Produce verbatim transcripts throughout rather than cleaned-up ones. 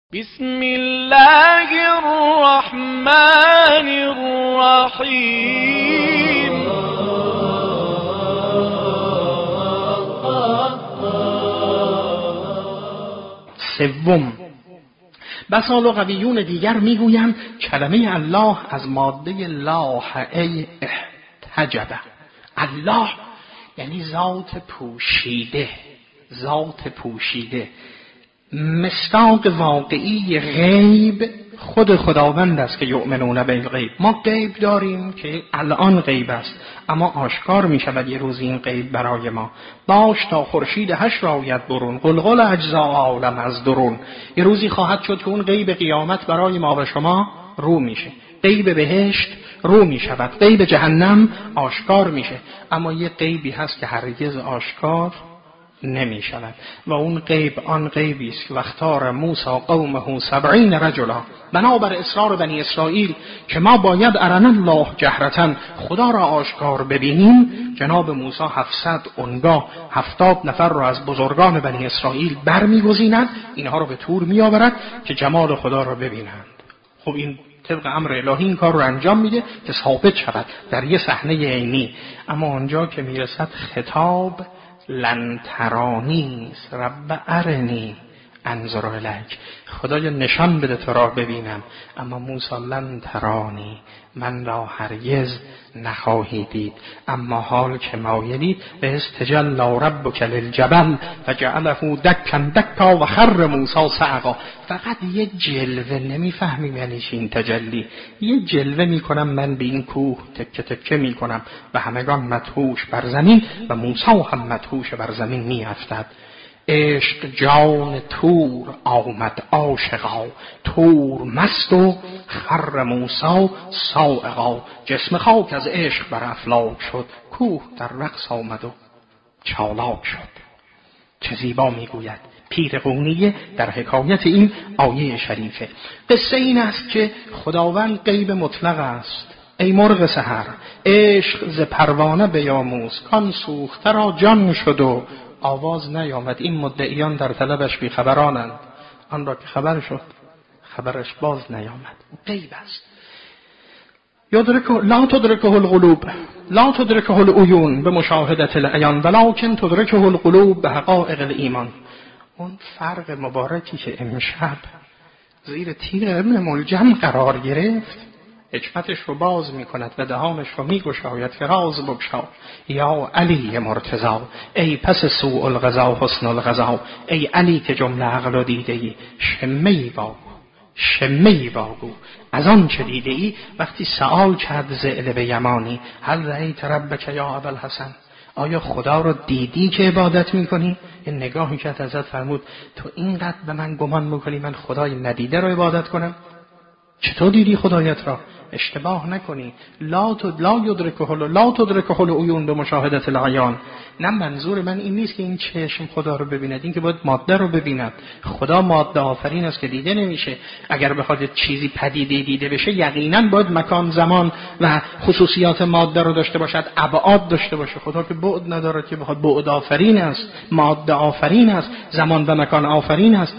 بسم الله الرحمن الرحیم. سوم، بسا لغویون دیگر میگویند کلمه الله از ماده لاح ای احتجبه. الله یعنی ذات پوشیده، ذات پوشیده. مصداق واقعی غیب خود خداوند است که یؤمنون بالغیب. ما غیب داریم که الان غیب است، اما آشکار می شود یه روز این غیب برای ما. باش تا خورشید حشر آید برون، قلقل اجزا عالم از درون. یه روزی خواهد شد که اون غیب قیامت برای ما و شما رو میشه. غیب بهشت رو می شود، غیب جهنم آشکار میشه. اما یه غیبی هست که هرگز آشکار نمی شود و اون غیب آن غیبی است که واختار موسی قومه سبعین رجلا، بنابر اصرار بنی اسرائیل که ما باید ارنا الله جهرتن، خدا را آشکار ببینیم، جناب موسی هفتصد اونگاه هفتاد نفر را از بزرگان بنی اسرائیل برمیگزیند، اینها را به طور می آورد که جمال خدا را ببینند. خب این طبق امر الهی این کار رو انجام میده که ثابت شود در یه صحنه عینی. اما آنجا که میرسد خطاب لن ترانی، رب ارنی انظر الیک، خدایا نشان بده تو را ببینم. اما موسی لن ترانی، من را هرگز نخواهی دید. اما حال که مایلید به استجلی ربک للجبل فجعله دکا دکا و خر موسی صعقا. فقط یه جلوه، نمیفهمیم یعنی چی این تجلی. یه جلوه میکنم من به این کوه، تکه تکه میکنم و همگان مدهوش بر زمین و موسی هم مدهوش بر زمین میافتد. عشق جان تور آمد عاشقا، تور مست و خر موسی صاعقا. جسم خاک از عشق بر افلاک شد، کوه در رقص آمد و چالاک شد. چه زیبا میگوید پیر قونیه در حکایت این آیه شریفه. قصه این است که خداوند غیب مطلق است. ای مرغ سحر، عشق ز پروانه بیاموز، کان سوخته را جان شد و آواز نیامد. این مدعیان در طلبش بیخبرانند، آن را که خبر شد خبرش باز نیامد. غیب است. یدرک لا تدرکه القلوب لا تدرکه العیون به مشاهدت العیان ولکن تدرکه القلوب به حقایق الایمان. اون فرق مبارکی که امشب زیر تیغ ابن ملجم قرار گرفت، حکمتش رو باز می کند و دهانش رو می گشاید که راز بگشا. یا علی مرتضی، ای پس سوء الغذا حسن الغذا. ای علی که جمله عقل و دیده ای، شمی واگو شمی واگو از آن چه دیده ای. وقتی سؤال کرد زعل به یمانی، هل رأیت ربک یا ابوالحسن، آیا خدا رو دیدی که عبادت میکنی؟ این نگاهی که ازت فرمود تو اینقدر به من گمان میکنی من خدای ندیده رو عبادت کنم؟ چطور دیدی خدایت را؟ اشتباه نکنی. لا تد لا یدرکه لا تدرکه العیون به مشاهدت العیان. نه، منظور من این نیست که این چشم خدا رو ببیند، این که باید ماده رو ببیند. خدا ماده آفرین است که دیده نمیشه. اگر بخواد چیزی پدیده دیده بشه یقینا باید مکان زمان و خصوصیات ماده رو داشته باشد، ابعاد داشته باشه. خدا که بعد نداره که بخواد بعد آفرین است، ماده آفرین است، زمان و مکان آفرین است.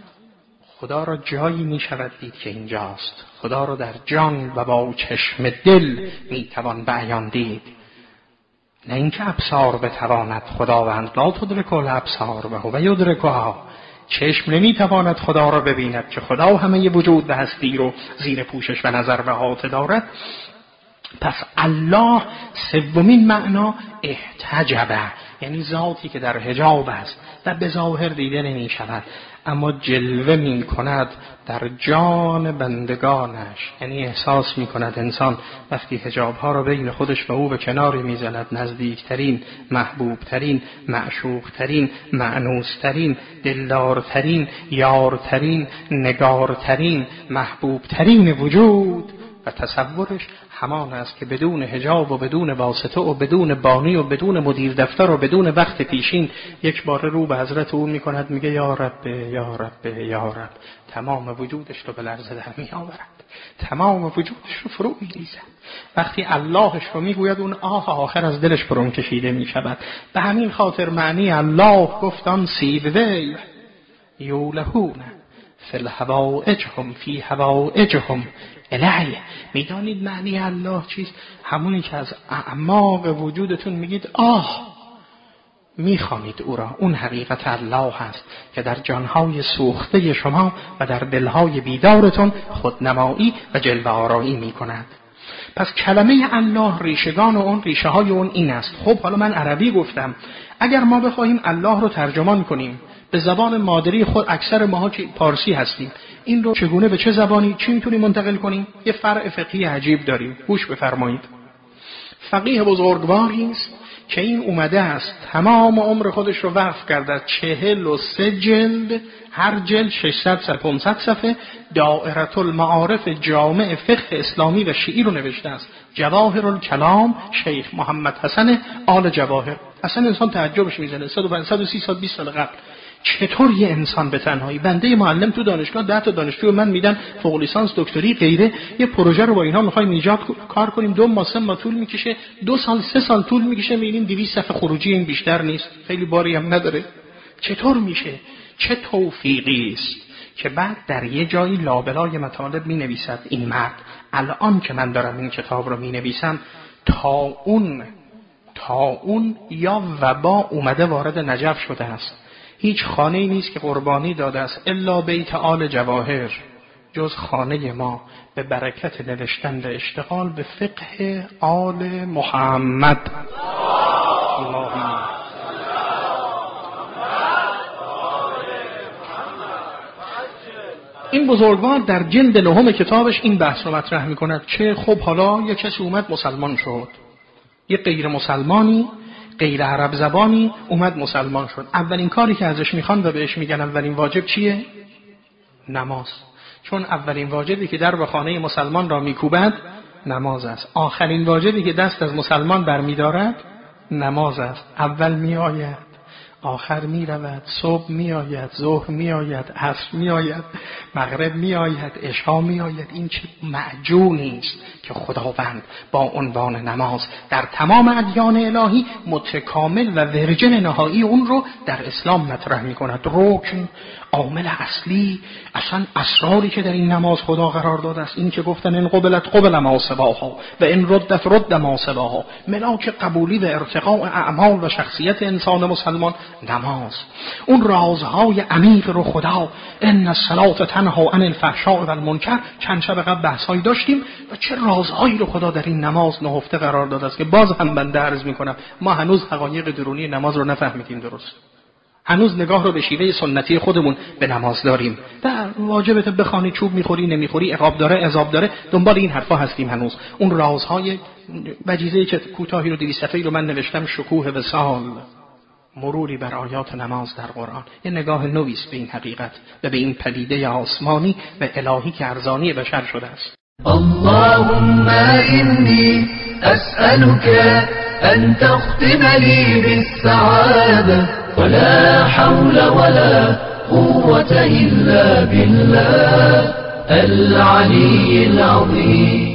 خدا را جایی می شود دید که اینجاست. خدا را در جان و با چشم دل می توان بیان دید، نه اینکه ابصار بتواند خداوند. لا تدرکه الابصار و هو یدرکها. چشم نمی تواند خدا را ببیند که خدا همه وجود و هستی رو زیر پوشش و نظر و احاطه دارد. پس الله سومین معنا احتجبه، یعنی ذاتی که در حجاب است و به ظاهر دیده نمی شود اما جلوه می کند در جان بندگانش. یعنی احساس می کند انسان وقتی حجاب ها را بین خودش و او به کناری می زند، نزدیکترین، محبوبترین، معشوقترین، معنوسترین، دلدارترین، یارترین، نگارترین، محبوبترین وجود و تصورش همان است که بدون حجاب و بدون واسطه و بدون بانی و بدون مدیر دفتر و بدون وقت پیشین یک بار رو به حضرت او میکند، میگه یا رب یا رب یا رب. تمام وجودش رو به لرزه در می آورد، تمام وجودش رو فرو میریزد. وقتی اللهش رو میگوید اون آه آخر از دلش برون کشیده میشود. به همین خاطر معنی الله گفتان سیبوی یولهونه فی الحوائجهم فی حوائجهم الیه. میدانید معنی الله چیست؟ همونی که از اعماق وجودتون میگید آه، میخوانید او را. اون حقیقت الله هست که در جانهای سوخته شما و در دلهای بیدارتون خودنمایی و جلوه آرایی میکند. پس کلمه الله ریشگان و اون ریشه های اون این است. خب حالا من عربی گفتم، اگر ما بخوایم الله رو ترجمان کنیم به زبان مادری خود، اکثر ماها که پارسی هستیم، این رو چگونه به چه زبانی چی میتونیم منتقل کنیم؟ یه فرع فقهی عجیب داریم، گوش بفرمایید. فقیه بزرگواری است که این اومده است تمام عمر خودش رو وقف کرده، چهل و سه جلد، هر جلد ششصد صفحه پانصد صفحه، دائره المعارف جامع فقه اسلامی و شیعی رو نوشته است. جواهر الکلام شیخ محمد حسن آل جواهر. اصلا انسان تعجبش میزنه، صد و سی سال بیست سال قبل چطور یه انسان به تنهایی، بنده معلم تو دانشگاه ده تا دانشجو من میدن فوق لیسانس دکتری غیره، یه پروژه رو با اینا میخوایم ایجاد کار کنیم، دو ماه سه ماه طول میکشه، دو سال سه سال طول میکشه، میبینیم دویست صفحه خروجی این بیشتر نیست، خیلی باری هم نداره. چطور میشه؟ چه توفیقی است که بعد در یه جایی لابلای مطالب مینویسد این مرد الان که من دارم این کتاب رو مینویسم تا اون تا اون یا وبا اومده وارد نجف شده است، هیچ خانه‌ای نیست که قربانی داده است الا بیت آل جواهر، جز خانه ما به برکت نوشتن و اشتغال به فقه آل محمد. این بزرگوار در جلد نهم کتابش این بحث رو مطرح می‌کند که خب حالا یک کسی اومد مسلمان شد، یک غیر مسلمانی غیر عرب زبانی اومد مسلمان شد، اولین کاری که ازش میخوان و بهش میگن اولین واجب چیه؟ نماز. چون اولین واجبی که در به خانه مسلمان را میکوبد نماز است، آخرین واجبی که دست از مسلمان برمیدارد نماز است. اول میآید، آخر می رود، صبح می آید، ظهر می آید، عصر می آید، مغرب می آید، عشا می آید. این چه معجونی است که خداوند با عنوان نماز در تمام ادیان الهی متکامل و ورژن نهایی اون رو در اسلام مطرح می کند. رکن، عامل اصلی، اصلا اسراری که در این نماز خدا قرار داده است، این که گفتن ان قبلت قبل ما سواها و ان ردت رد ما سواها، ملاک قبولی و ارتقاء اعمال و شخصیت انسان مسلمان نماز. اون رازهای عمیق رو خدا ان الصلاة تنها عن الفحشاء و المنکر چند شب قبل بحثایی داشتیم و چه رازهایی رو خدا در این نماز نهفته قرار داده است که باز هم بنده عرض میکنم ما هنوز حقایق درونی نماز رو نفهمیدیم درست، هنوز نگاه رو به شیوه سنتی خودمون به نماز داریم. در واجبت بخوانی چوب میخوری نمیخوری، عقاب داره عذاب داره، دنبال این حرفا هستیم هنوز. اون رازهای وجیزه‌ای که کوتاهی رو دویست صفحه‌ای رو من نوشتم، شکوه وصال، مروری بر آیات نماز در قرآن، یه نگاه نویس به این حقیقت و به این پدیده آسمانی و الهی که ارزانی بشر شده است. اللهم إني أسألك أن تختم لي بالسعادة ولا حول ولا قوة إلا بالله العلي العظيم.